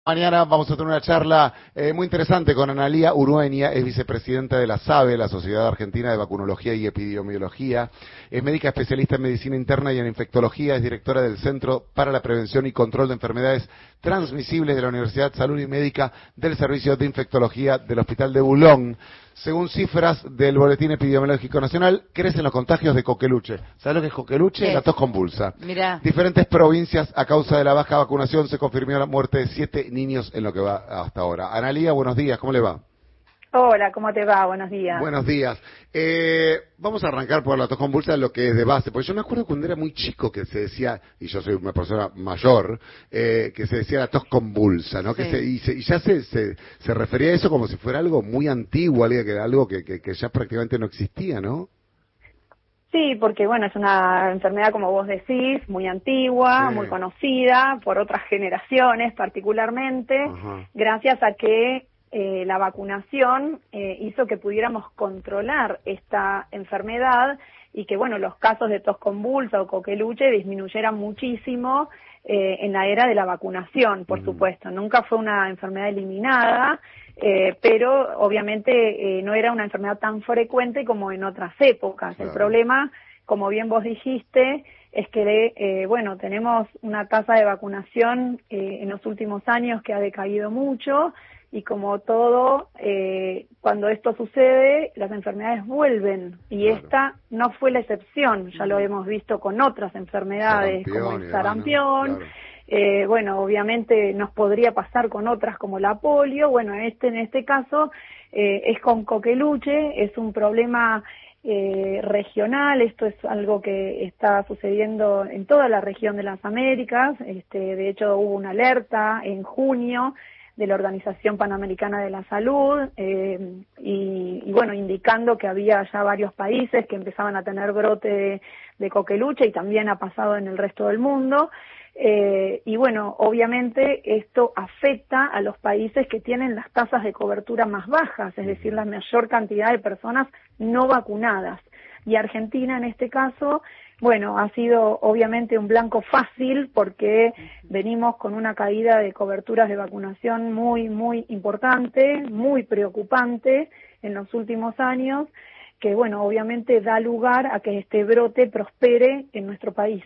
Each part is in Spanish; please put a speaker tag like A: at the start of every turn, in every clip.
A: Mañana vamos a tener una charla muy interesante con Analía Urueña, es vicepresidenta de la SABE, la Sociedad Argentina de Vacunología y Epidemiología, es médica especialista en medicina interna y en infectología, es directora del Centro para la Prevención y Control de Enfermedades Transmisibles de la Universidad de Salud y Médica del Servicio de Infectología del Hospital de Boulogne. Según cifras del Boletín Epidemiológico Nacional, crecen los contagios de coqueluche. ¿Sabes lo que es coqueluche? La tos convulsa.
B: Mirá.
A: Diferentes provincias, a causa de la baja vacunación, se confirmó la muerte de 7 niños en lo que va hasta ahora. Analía, buenos días, ¿cómo le va?
C: Hola, ¿cómo te va? Buenos días.
A: Buenos días. Vamos a arrancar por la tos convulsa, lo que es de base, porque yo me acuerdo cuando era muy chico que se decía, y yo soy una persona mayor, que se decía la tos convulsa, ¿no?
B: Sí.
A: Y ya se refería a eso como si fuera algo muy antiguo, algo que ya prácticamente no existía, ¿no?
C: Sí, porque bueno, es una enfermedad, como vos decís, muy antigua,
A: Sí.
C: muy conocida por otras generaciones particularmente,
A: Ajá.
C: gracias a que la vacunación hizo que pudiéramos controlar esta enfermedad y que bueno, los casos de tos convulsa o coqueluche disminuyeran muchísimo en la era de la vacunación, por supuesto. Nunca fue una enfermedad eliminada, pero obviamente no era una enfermedad tan frecuente como en otras épocas.
A: Claro.
C: El problema, como bien vos dijiste, es que bueno, tenemos una tasa de vacunación en los últimos años que ha decaído mucho, y como todo, cuando esto sucede, las enfermedades vuelven, y
A: Claro.
C: esta no fue la excepción. Ya lo hemos visto con otras enfermedades como el sarampión.
A: Claro.
C: Bueno, obviamente nos podría pasar con otras como la polio. Bueno, en este caso es con coqueluche, es un problema regional. Esto es algo que está sucediendo en toda la región de las Américas. De hecho, hubo una alerta en junio de la Organización Panamericana de la Salud, y bueno, indicando que había ya varios países que empezaban a tener brote de coqueluche, y también ha pasado en el resto del mundo. Y bueno, obviamente esto afecta a los países que tienen las tasas de cobertura más bajas, es decir, la mayor cantidad de personas no vacunadas. Y Argentina, en este caso, bueno, ha sido obviamente un blanco fácil, porque venimos con una caída de coberturas de vacunación muy, muy importante, muy preocupante en los últimos años, que bueno, obviamente da lugar a que este brote prospere en nuestro país.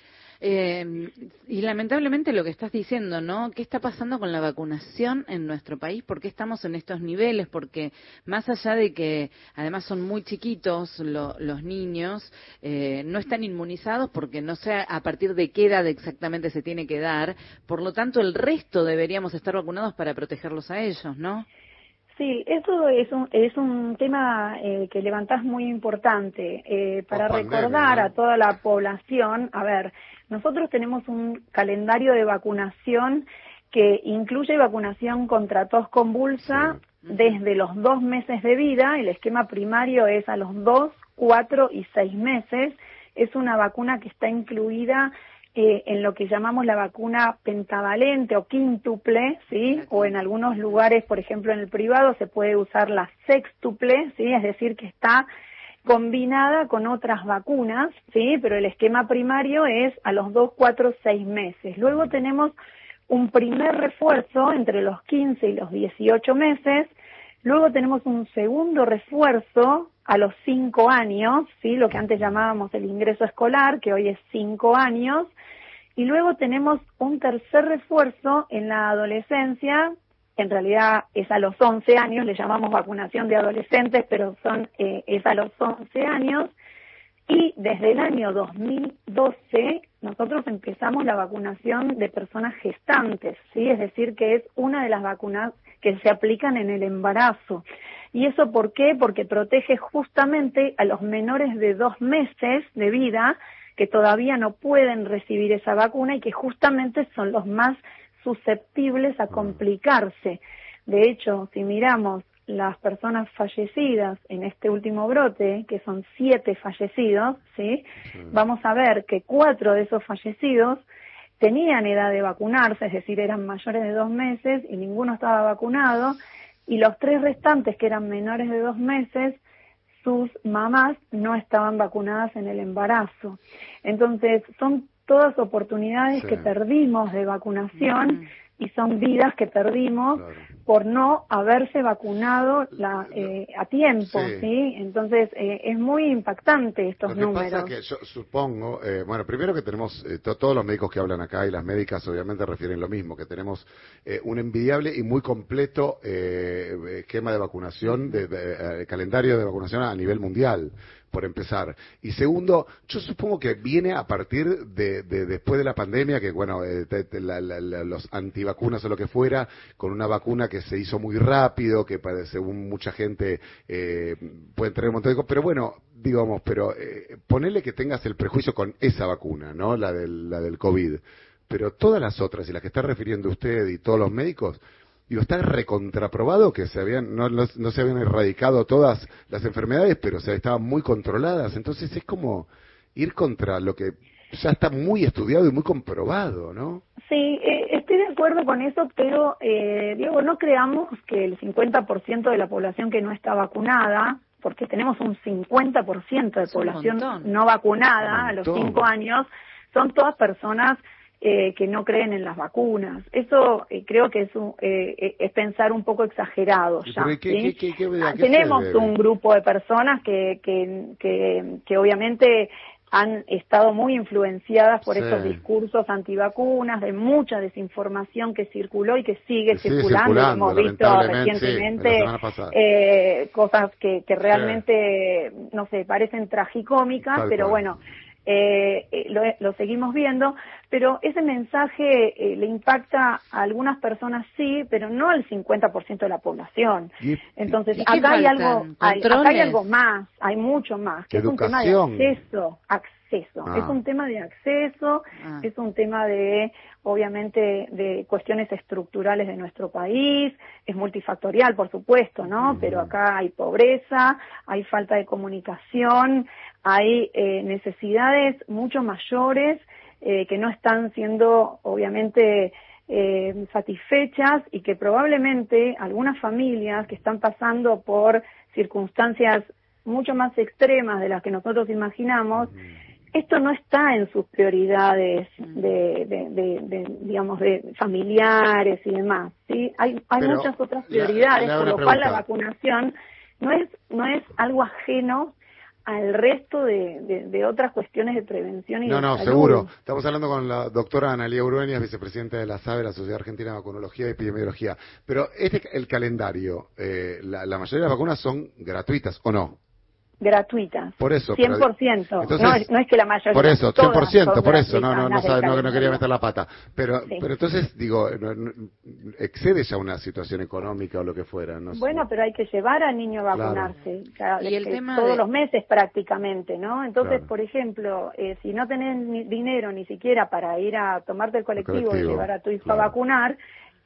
B: Y lamentablemente lo que estás diciendo, ¿no? ¿Qué está pasando con la vacunación en nuestro país? ¿Por qué estamos en estos niveles? Porque más allá de que además son muy chiquitos los niños, no están inmunizados, porque no sé a partir de qué edad exactamente se tiene que dar. Por lo tanto, el resto deberíamos estar vacunados para protegerlos a ellos, ¿no?
C: Sí, eso es un tema que levantás muy importante, para recordar a toda la población. A ver, nosotros tenemos un calendario de vacunación que incluye vacunación contra tos convulsa desde los 2 meses de vida. El esquema primario es a los 2, 4 y 6 meses. Es una vacuna que está incluida en lo que llamamos la vacuna pentavalente o quíntuple, ¿sí? O en algunos lugares, por ejemplo en el privado, se puede usar la sextuple, ¿sí? Es decir, que está combinada con otras vacunas, ¿sí? Pero el esquema primario es a los 2, 4, 6 meses. Luego tenemos un primer refuerzo entre los 15 y los 18 meses. Luego tenemos un segundo refuerzo a los 5 años, ¿sí? Lo que antes llamábamos el ingreso escolar, que hoy es 5 años. Y luego tenemos un tercer refuerzo en la adolescencia. En realidad es a los 11 años, le llamamos vacunación de adolescentes, pero es a los 11 años. Y desde el año 2012 nosotros empezamos la vacunación de personas gestantes, ¿sí? Es decir, que es una de las vacunas que se aplican en el embarazo. ¿Y eso por qué? Porque protege justamente a los menores de 2 meses de vida, que todavía no pueden recibir esa vacuna y que justamente son los más susceptibles a complicarse. De hecho, si miramos las personas fallecidas en este último brote, que son 7 fallecidos, ¿sí? Vamos a ver que 4 de esos fallecidos tenían edad de vacunarse, es decir, eran mayores de 2 meses y ninguno estaba vacunado, y los 3 restantes, que eran menores de 2 meses, sus mamás no estaban vacunadas en el embarazo. Entonces, son todas oportunidades que perdimos de vacunación, y son vidas que perdimos por no haberse vacunado a tiempo, ¿sí? Entonces, es muy impactante estos números.
A: Lo que pasa que yo supongo, bueno, primero que tenemos, todos los médicos que hablan acá y las médicas obviamente refieren lo mismo, que tenemos un envidiable y muy completo esquema de vacunación, calendario de vacunación a nivel mundial, por empezar. Y segundo, yo supongo que viene a partir de después de la pandemia, que bueno, los antivacunas o lo que fuera, con una vacuna que se hizo muy rápido, que según mucha gente pueden tener un montón de cosas, pero bueno, digamos, ponele que tengas el prejuicio con esa vacuna, ¿no? La del COVID. Pero todas las otras, y las que está refiriendo usted y todos los médicos, digo, está recontraprobado que no se habían erradicado todas las enfermedades, pero estaban muy controladas. Entonces es como ir contra lo que ya está muy estudiado y muy comprobado, ¿no?
C: Sí, estoy de acuerdo con eso, pero, Diego, no creamos que el 50% de la población que no está vacunada, porque tenemos un 50% de población no vacunada a los 5 años, son todas personas que no creen en las vacunas. Eso creo que es pensar un poco exagerado ya. ¿Sí? Tenemos un grupo de personas que obviamente han estado muy influenciadas por estos discursos antivacunas, de mucha desinformación que circuló y que sigue circulando. Hemos visto recientemente cosas que realmente, no sé, parecen tragicómicas, pero bueno, lo seguimos viendo, pero ese mensaje le impacta a algunas personas, sí, pero no al 50% de la población. Entonces, acá hay algo más, hay mucho más, que es un tema de acceso. Es un tema de acceso, es un tema de, obviamente, de cuestiones estructurales de nuestro país, es multifactorial, por supuesto, ¿no? Pero acá hay pobreza, hay falta de comunicación, hay necesidades mucho mayores que no están siendo, obviamente, satisfechas, y que probablemente algunas familias que están pasando por circunstancias mucho más extremas de las que nosotros imaginamos, esto no está en sus prioridades digamos, de familiares y demás, ¿sí? Hay muchas otras prioridades, por lo cual la vacunación no es algo ajeno al resto de otras cuestiones de prevención y de salud.
A: Seguro. Estamos hablando con la doctora Analía Urueñas, vicepresidenta de la SABE, la Sociedad Argentina de Vacunología y Epidemiología. Pero el calendario, la mayoría de las vacunas son gratuitas, ¿o no?
C: Gratuitas.
A: Por eso.
C: 100%.
A: Entonces,
C: no es que la mayoría.
A: Por eso, 100%, por eso. No quería meter la pata. Pero entonces, digo, excede ya una situación económica o lo que fuera.
C: Bueno, pero hay que llevar al niño a vacunarse. Y el tema todos los meses prácticamente, ¿no? Entonces, por ejemplo, si no tenés dinero ni siquiera para ir a tomarte el colectivo y llevar a tu hijo a vacunar,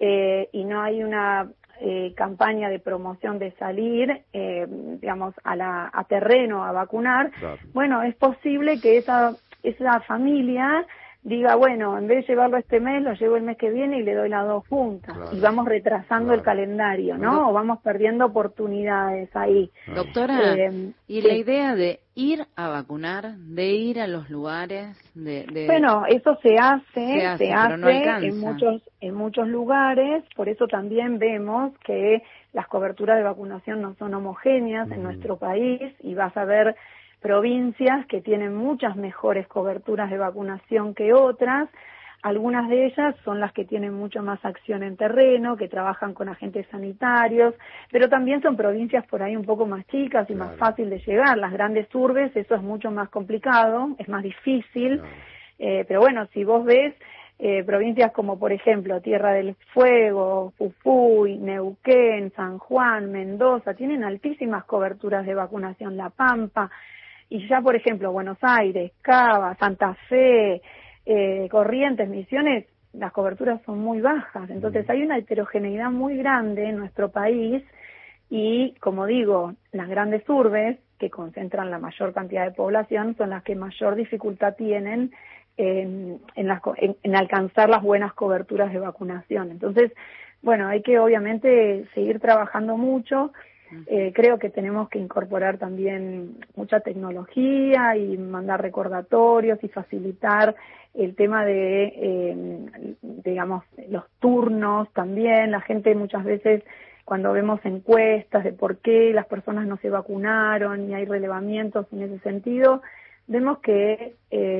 C: y no hay una campaña de promoción de salir, digamos, a terreno a vacunar, bueno, es posible que esa familia diga, bueno, en vez de llevarlo este mes, lo llevo el mes que viene y le doy las 2 juntas. Y vamos retrasando el calendario, ¿no? O vamos perdiendo oportunidades ahí.
B: Doctora, y la idea de ir a vacunar, de ir a los lugares,
C: Bueno, eso se hace
B: pero no alcanza.
C: en muchos lugares, por eso también vemos que las coberturas de vacunación no son homogéneas en nuestro país, y vas a ver provincias que tienen muchas mejores coberturas de vacunación que otras. Algunas de ellas son las que tienen mucho más acción en terreno, que trabajan con agentes sanitarios, pero también son provincias por ahí un poco más chicas y más fácil de llegar. Las grandes urbes, eso es mucho más complicado, es más difícil, pero bueno, si vos ves provincias como, por ejemplo, Tierra del Fuego, Jujuy, Neuquén, San Juan, Mendoza, tienen altísimas coberturas de vacunación. La Pampa, y ya, por ejemplo, Buenos Aires, Cava, Santa Fe, Corrientes, Misiones, las coberturas son muy bajas. Entonces hay una heterogeneidad muy grande en nuestro país, y, como digo, las grandes urbes, que concentran la mayor cantidad de población, son las que mayor dificultad tienen en alcanzar las buenas coberturas de vacunación. Entonces, bueno, hay que obviamente seguir trabajando mucho. Creo que tenemos que incorporar también mucha tecnología y mandar recordatorios y facilitar el tema de, digamos, los turnos también. La gente muchas veces, cuando vemos encuestas de por qué las personas no se vacunaron y hay relevamientos en ese sentido, vemos que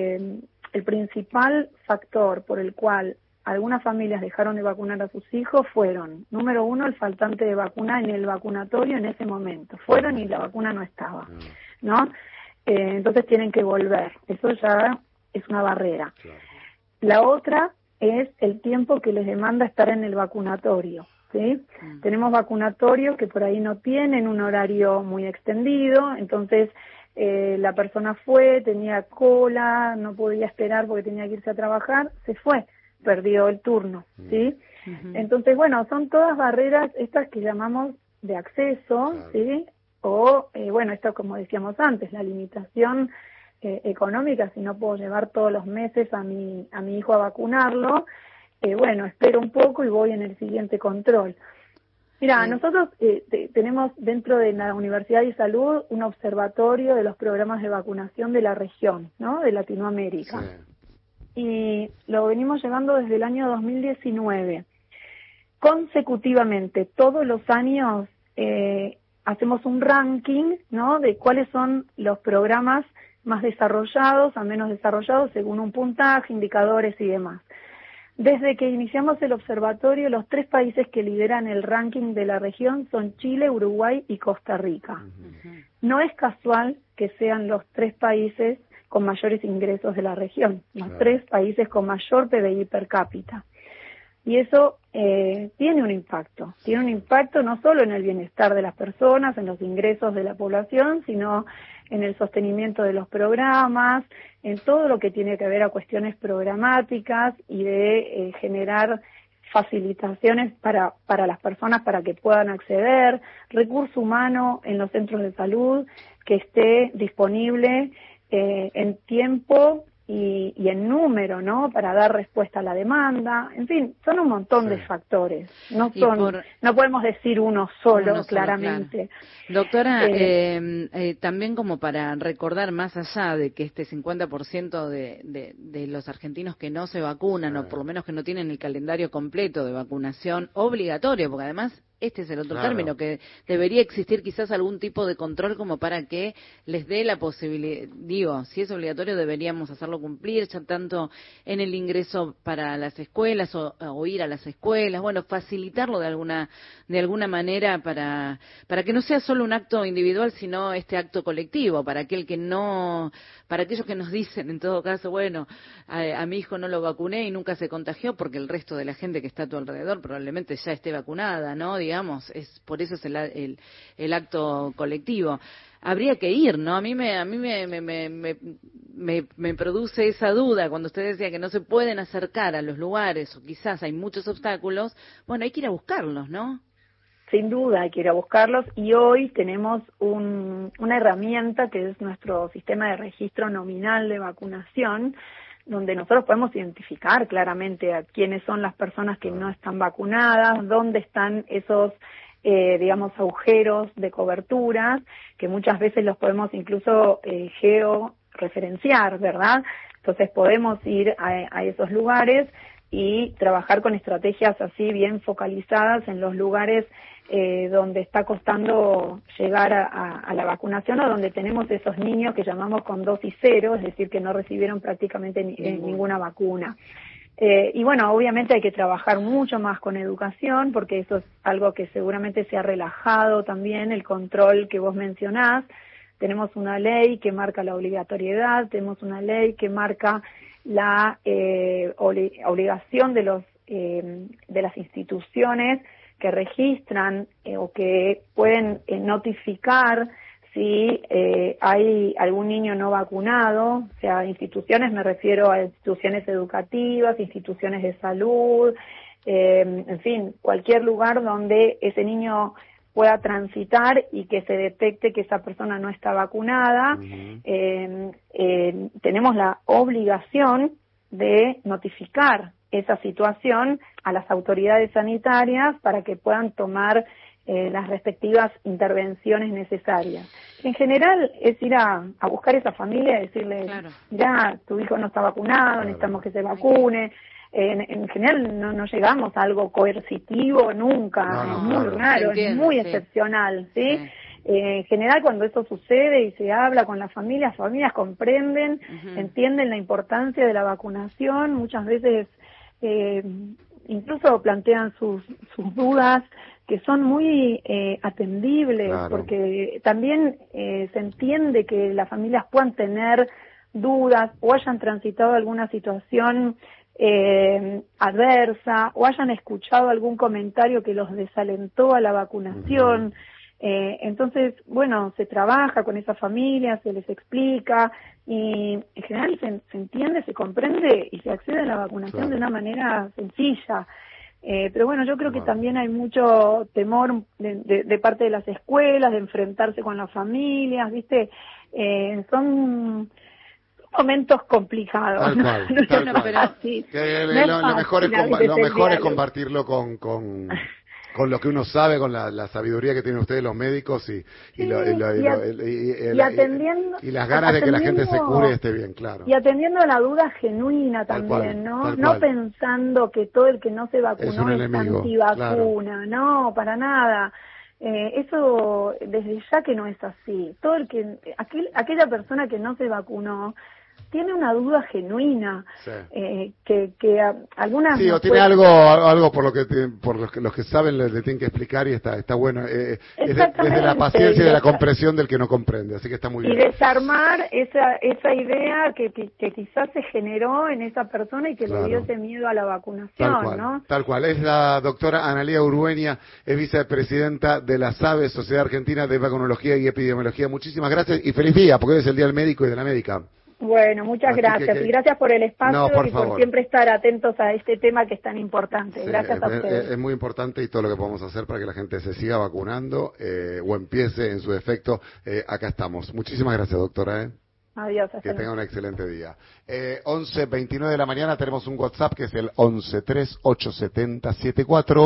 C: el principal factor por el cual algunas familias dejaron de vacunar a sus hijos fueron, número uno, el faltante de vacuna en el vacunatorio en ese momento. Fueron y la vacuna no estaba, ¿no? Entonces tienen que volver. Eso ya es una barrera. La otra es el tiempo que les demanda estar en el vacunatorio, ¿sí? Tenemos vacunatorios que por ahí no tienen un horario muy extendido, entonces la persona fue, tenía cola, no podía esperar porque tenía que irse a trabajar, se fue, perdió el turno, ¿sí? Entonces, bueno, son todas barreras estas que llamamos de acceso, ¿sí? O, bueno, esto como decíamos antes, la limitación económica, si no puedo llevar todos los meses a mi hijo a vacunarlo, bueno, espero un poco y voy en el siguiente control. Mira, nosotros tenemos dentro de la Universidad de Salud un observatorio de los programas de vacunación de la región, ¿no? De Latinoamérica. Sí. Y lo venimos llevando desde el año 2019. Consecutivamente, todos los años hacemos un ranking, ¿no? De cuáles son los programas más desarrollados, a menos desarrollados, según un puntaje, indicadores y demás. Desde que iniciamos el observatorio, los 3 países que lideran el ranking de la región son Chile, Uruguay y Costa Rica. No es casual que sean los 3 países con mayores ingresos de la región, los 3 países con mayor PBI per cápita. Y eso tiene un impacto no solo en el bienestar de las personas, en los ingresos de la población, sino en el sostenimiento de los programas, en todo lo que tiene que ver a cuestiones programáticas y de generar facilitaciones para las personas para que puedan acceder, recurso humano en los centros de salud que esté disponible en tiempo y en número, ¿no? Para dar respuesta a la demanda. En fin, son un montón de factores. No podemos decir uno solo, claramente.
B: Claro. Doctora, también como para recordar más allá de que este 50% de los argentinos que no se vacunan, o por lo menos que no tienen el calendario completo de vacunación obligatorio, porque además este es el otro término, que debería existir quizás algún tipo de control como para que les dé la posibilidad, digo, si es obligatorio deberíamos hacerlo cumplir, ya tanto en el ingreso para las escuelas o ir a las escuelas, bueno, facilitarlo de alguna manera para que no sea solo un acto individual, sino este acto colectivo, para aquellos que nos dicen, en todo caso, bueno, a mi hijo no lo vacuné y nunca se contagió porque el resto de la gente que está a tu alrededor probablemente ya esté vacunada, ¿no? Digamos, por eso es el acto colectivo. Habría que ir, ¿no? A mí me produce esa duda cuando usted decía que no se pueden acercar a los lugares o quizás hay muchos obstáculos. Bueno, hay que ir a buscarlos, ¿no?
C: Sin duda hay que ir a buscarlos y hoy tenemos una herramienta que es nuestro sistema de registro nominal de vacunación, donde nosotros podemos identificar claramente a quiénes son las personas que no están vacunadas, dónde están esos, digamos, agujeros de coberturas, que muchas veces los podemos incluso georreferenciar, ¿verdad? Entonces podemos ir a esos lugares y trabajar con estrategias así bien focalizadas en los lugares donde está costando llegar a la vacunación o donde tenemos esos niños que llamamos con dosis cero, es decir, que no recibieron prácticamente ninguna vacuna. Y bueno, obviamente hay que trabajar mucho más con educación porque eso es algo que seguramente se ha relajado también, el control que vos mencionás. Tenemos una ley que marca la obligatoriedad, tenemos una ley que marca la obligación de las instituciones que registran o que pueden notificar si hay algún niño no vacunado, o sea, instituciones, me refiero a instituciones educativas, instituciones de salud, en fin, cualquier lugar donde ese niño pueda transitar y que se detecte que esa persona no está vacunada. Tenemos la obligación de notificar esa situación a las autoridades sanitarias para que puedan tomar las respectivas intervenciones necesarias. En general es ir a buscar esa familia y decirle, mirá, tu hijo no está vacunado, necesitamos que se vacune. En general no llegamos a algo coercitivo nunca, es muy raro, es muy excepcional, ¿sí? En general cuando eso sucede y se habla con las familias comprenden, entienden la importancia de la vacunación, muchas veces incluso plantean sus dudas, que son muy atendibles, porque también se entiende que las familias puedan tener dudas o hayan transitado alguna situación adversa o hayan escuchado algún comentario que los desalentó a la vacunación. Entonces, bueno, se trabaja con esa familia, se les explica y en general se entiende, se comprende y se accede a la vacunación de una manera sencilla. Pero bueno, yo creo que también hay mucho temor de parte de las escuelas, de enfrentarse con las familias, ¿viste? Son momentos complicados.
A: Tal cual. Lo mejor es compartirlo con lo que uno sabe, con la sabiduría que tienen ustedes los médicos y las ganas de que la gente se cure y esté bien, claro.
C: Y atendiendo a la duda genuina también, ¿no? No pensando que todo el que no se vacunó es antivacuna, no, para nada. Eso desde ya que no es así. Todo aquella persona que no se vacunó tiene una duda genuina, que algunas
A: o tiene algo por los que saben le tienen que explicar y está bueno, es desde la paciencia y de la comprensión del que no comprende, así que está muy bien.
C: Y desarmar esa idea que quizás se generó en esa persona y que le dio ese miedo a la vacunación, ¿no?
A: Tal cual, es la doctora Analía Urueña, es vicepresidenta de la SABE, Sociedad Argentina de Vacunología y Epidemiología. Muchísimas gracias y feliz día, porque hoy es el Día del Médico y de la Médica.
C: Bueno, muchas gracias. Y gracias por el espacio y por siempre estar atentos a este tema que es tan importante. Gracias a ustedes.
A: Es muy importante y todo lo que podemos hacer para que la gente se siga vacunando o empiece en su defecto, acá estamos. Muchísimas gracias, doctora.
C: Adiós.
A: Que tenga un excelente día. 11:29 de la mañana tenemos un WhatsApp que es el 11387074.